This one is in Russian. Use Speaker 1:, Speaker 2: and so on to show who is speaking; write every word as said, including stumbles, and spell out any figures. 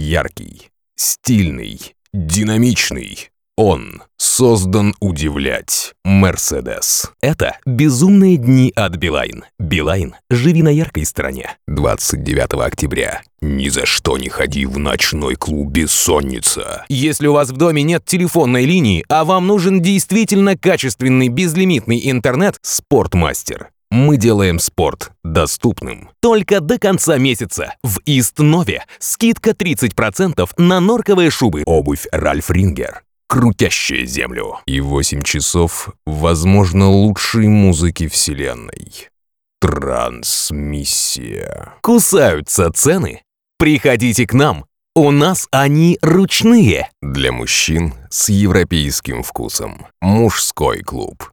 Speaker 1: Яркий, стильный, динамичный. Он создан удивлять. Мерседес. Это безумные дни от Билайн. Билайн. Живи на яркой стороне. двадцать девятого октября. Ни за что не ходи в ночной клуб «Бессонница». Если у вас в доме нет телефонной линии, а вам нужен действительно качественный безлимитный интернет, Спортмастер. Мы делаем спорт доступным. Только до конца месяца в Истнове скидка тридцать процентов на норковые шубы. Обувь Ральф Рингер. Крутящая землю. И восемь часов, возможно, лучшей музыки вселенной. Трансмиссия. Кусаются цены? Приходите к нам. У нас они ручные. Для мужчин с европейским вкусом. Мужской клуб.